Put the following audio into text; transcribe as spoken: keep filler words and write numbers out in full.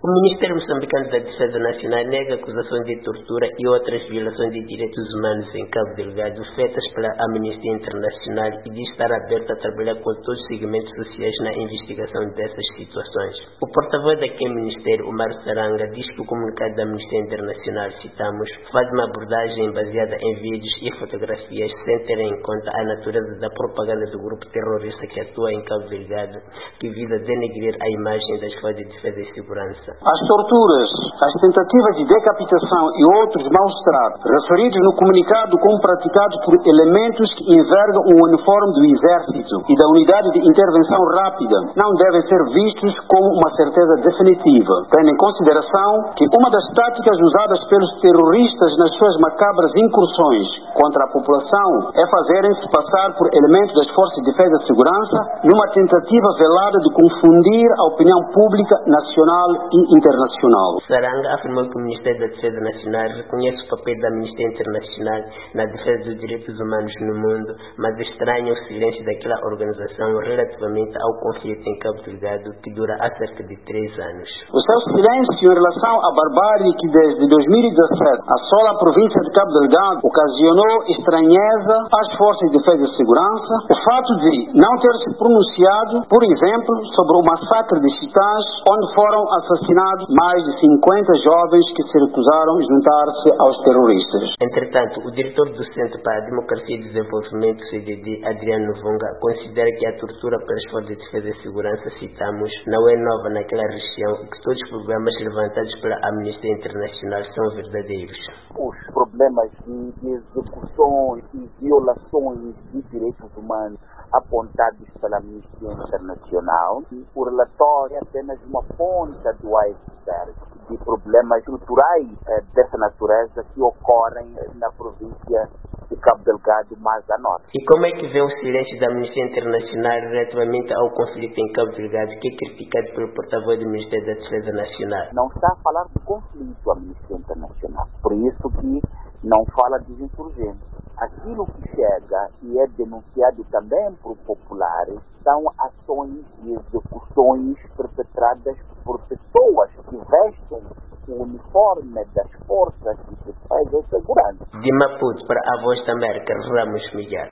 O Ministério Moçambicano da Defesa Nacional nega acusações de tortura e outras violações de direitos humanos em Cabo Delgado feitas pela Amnistia Internacional e diz estar aberto a trabalhar com todos os segmentos sociais na investigação dessas situações. O porta-voz daquele Ministério, Omar Saranga, diz que o comunicado da Amnistia Internacional, citamos, faz uma abordagem baseada em vídeos e fotografias sem ter em conta a natureza da propaganda do grupo terrorista que atua em Cabo Delgado, que visa denegrir a imagem das forças de defesa e segurança. As torturas, as tentativas de decapitação e outros maus-tratos referidos no comunicado como praticados por elementos que envergam o uniforme do Exército e da Unidade de Intervenção Rápida não devem ser vistos como uma certeza definitiva, tendo em consideração que uma das táticas usadas pelos terroristas nas suas macabras incursões contra a população é fazerem-se passar por elementos das Forças de Defesa e Segurança numa tentativa velada de confundir a opinião pública nacional e internacional. Saranga afirmou que o Ministério da Defesa Nacional reconhece o papel da Amnistia Internacional na defesa dos direitos humanos no mundo, mas estranha o silêncio daquela organização relativamente ao conflito em Cabo Delgado, que dura há cerca de três anos. O seu silêncio em relação à barbárie que desde dois mil e dezassete assola a província de Cabo Delgado ocasionou estranheza às Forças de Defesa e Segurança. O fato de não ter se pronunciado, por exemplo, sobre o massacre de Chitãs, onde foram assassinados mais de cinquenta jovens que se recusaram a juntar-se aos terroristas. Entretanto, o diretor do Centro para a Democracia e Desenvolvimento, C D D, Adriano Vonga, considera que a tortura pelas Forças de Defesa e Segurança, citamos, não é nova naquela região e que todos os problemas levantados pela Amnistia Internacional são verdadeiros. Os problemas de, de execuções e violações de direitos humanos apontados pela Amnistia Internacional, e o relatório é apenas uma ponta do iceberg de problemas estruturais eh, dessa natureza que ocorrem na província de Cabo Delgado mais a norte. E como é que vê o silêncio da Amnistia Internacional relativamente ao conflito em Cabo Delgado, que é criticado pelo porta-voz do Ministério da Defesa Nacional? Não está a falar de conflito a Amnistia Internacional, por isso que não fala dos insurgentes. Aquilo que chega e é denunciado também por populares são ações e execuções perpetradas por pessoas que vestem o uniforme das forças de defesa e segurança. De Maputo para a Voz da América, Ramos Miguel.